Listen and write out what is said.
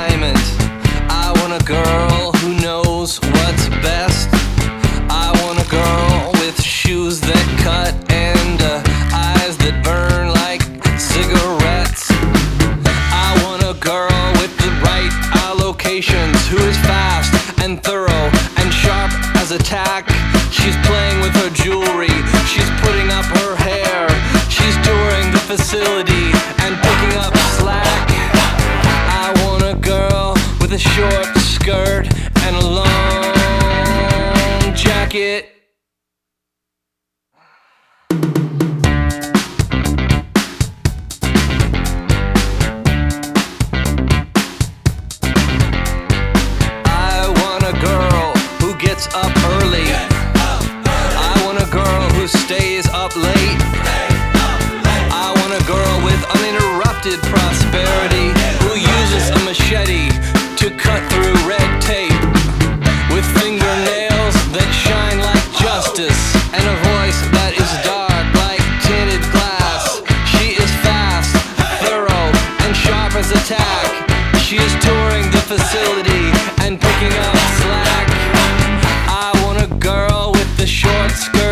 refinement. I want a girl who knows what's best. I want a girl with shoes that cut and eyes that burn like cigarettes. I want a girl with the right allocations, who is fast and thorough and sharp as a tack. She's playing with her jewelry, she's putting up her hair, she's touring the facility and picking up slack. I want a girl with a short skirt and a long jacket. I want a girl who gets up early. I want a girl who stays up late. I want a girl with uninterrupted prosperity, who uses a machete to cut through red tape, with fingernails that shine like justice and a voice that is dark like tinted glass. She is fast, thorough, and sharp as a tack. She is touring the facility and picking up slack. I want a girl with the short skirt